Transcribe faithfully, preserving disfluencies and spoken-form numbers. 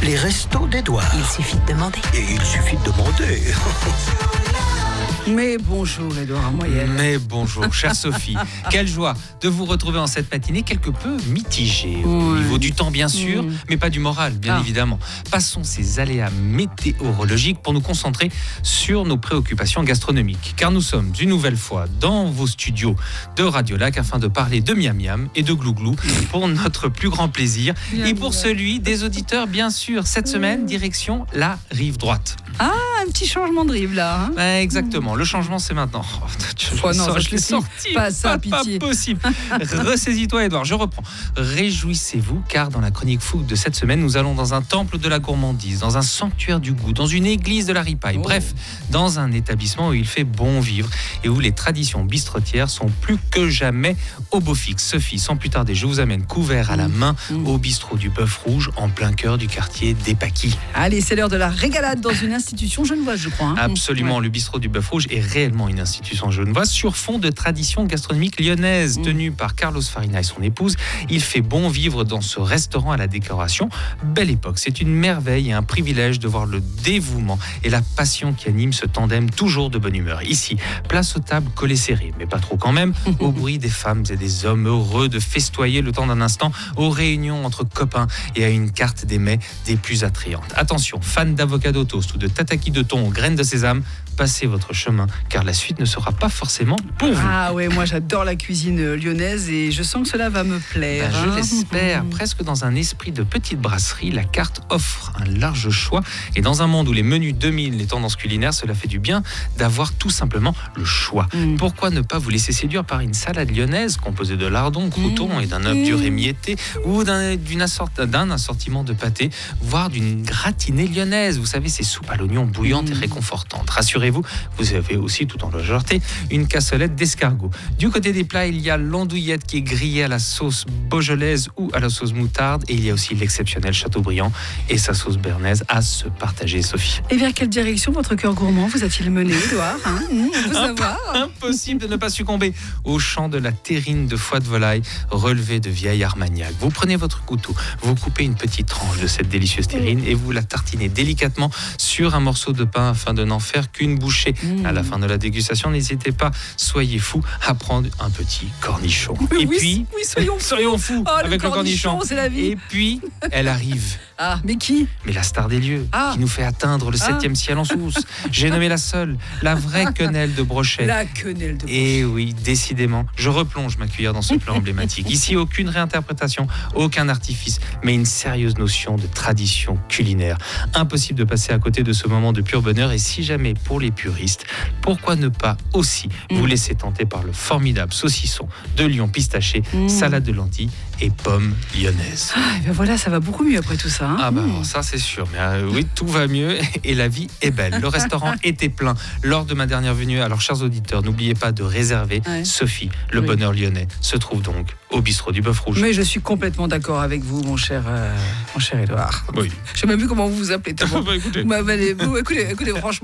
Les restos d'Édouard. Il suffit de demander. Et il suffit de demander. Mais bonjour Édouard Moyenne. Mais bonjour, chère Sophie. Quelle joie de vous retrouver en cette matinée quelque peu mitigée. Au Ouais. niveau du temps, bien sûr, Mmh. mais pas du moral, bien Ah. évidemment. Passons ces aléas météorologiques pour nous concentrer sur nos préoccupations gastronomiques. Car nous sommes une nouvelle fois dans vos studios de Radio Lac afin de parler de miam miam et de glouglou pour notre plus grand plaisir Miam et pour miam. celui des auditeurs, bien sûr. Cette semaine, direction la rive droite. Un petit changement de rive là. Hein. Ouais, exactement. Le changement, c'est maintenant. Oh, je, Oh le non, sors- ça je l'ai suffit. sorti. Pas ça, pas, pitié. pas possible. Ressaisis-toi, Edouard. Je reprends. Réjouissez-vous, car dans la chronique food de cette semaine, nous allons dans un temple de la gourmandise, dans un sanctuaire du goût, dans une église de la ripaille. Oh. Bref, dans un établissement où il fait bon vivre et où les traditions bistrotières sont plus que jamais au beau fixe. Sophie, sans plus tarder, je vous amène couvert à la main Mmh. au bistrot du Bœuf Rouge, en plein cœur du quartier des Paquis. Allez, c'est l'heure de la régalade dans une institution genevoise, je crois. Hein. Absolument, Ouais. le bistrot du Bœuf Rouge est réellement une institution genevoise sur fond de tradition gastronomique lyonnaise Mm. tenue par Carlos Farina et son épouse. Il fait bon vivre dans ce restaurant à la décoration. Belle époque, c'est une merveille et un privilège de voir le dévouement et la passion qui animent ce tandem toujours de bonne humeur. Ici, place aux tables collées serrées, mais pas trop quand même, au bruit des femmes et des hommes heureux de festoyer le temps d'un instant aux réunions entre copains et à une carte des mets des plus attrayantes. Attention, fans d'avocado toast ou de tataki de thon aux graines de sésame, passez votre chemin, car la suite ne sera pas forcément pour vous. Ah ouais, moi j'adore la cuisine euh, lyonnaise et je sens que cela va me plaire. Ben, je hein. l'espère. Presque dans un esprit de petite brasserie, la carte offre un large choix. Et dans un monde où les menus dominent les tendances culinaires, cela fait du bien d'avoir tout simplement le choix. Mm. Pourquoi ne pas vous laisser séduire par une salade lyonnaise composée de lardons, croutons et d'un œuf dur émietté, ou d'un, d'une assort- d'un assortiment de pâtés, voire d'une gratinée lyonnaise. Vous savez, ces soupes à l'oignon bouillantes et Mm. réconfortantes. Rassurez-vous, vous avez aussi, tout en légèreté, une cassolette d'escargot. Du côté des plats, il y a l'andouillette qui est grillée à la sauce beaujolaise ou à la sauce moutarde. Et il y a aussi l'exceptionnel Chateaubriand et sa sauce bernaise à se partager, Sophie. Et vers quelle direction votre cœur gourmand vous a-t-il mené, Édouard hein Mmh, On peut savoir. Impossible de ne pas succomber au chant de la terrine de foie de volaille relevée de vieille Armagnac. Vous prenez votre couteau, vous coupez une petite tranche de cette délicieuse terrine et vous la tartinez délicatement sur un morceau de pain afin de n'en faire qu'une bouchée. Mmh. À la fin de la dégustation, n'hésitez pas, soyez fous, à prendre un petit cornichon. Mais Et oui, puis, oui, soyons fous. soyons fous Oh, avec le cornichon. c'est la vie. Et puis, elle arrive. Ah, mais qui Mais la star des lieux, Ah. qui nous fait atteindre le Ah. septième ciel en sauce. J'ai nommé la seule, la vraie quenelle de brochette. La quenelle de Et oui, décidément, je replonge ma cuillère dans ce plat emblématique. Ici, aucune réinterprétation, aucun artifice, mais une sérieuse notion de tradition culinaire. Impossible de passer à côté de ce moment de pur bonheur. Et si jamais, pour les puristes, pourquoi ne pas aussi vous Mm. laisser tenter par le formidable saucisson de Lyon pistaché, Mm. salade de lentilles et pommes lyonnaises. Ah, et ben voilà, ça va beaucoup mieux après tout ça. hein. Ah bah Mmh. alors ça c'est sûr, mais euh, oui, tout va mieux et la vie est belle. Le restaurant était plein lors de ma dernière venue, alors chers auditeurs, n'oubliez pas de réserver. Ouais. Sophie, le Oui. bonheur lyonnais, se trouve donc au bistrot du Bœuf Rouge. Mais je suis complètement d'accord avec vous, mon cher, euh, mon cher Édouard. Oui. Je sais même plus comment vous vous appelez. tellement- Bah, écoutez. Vous m'avez- vous- écoutez, écoutez, franchement.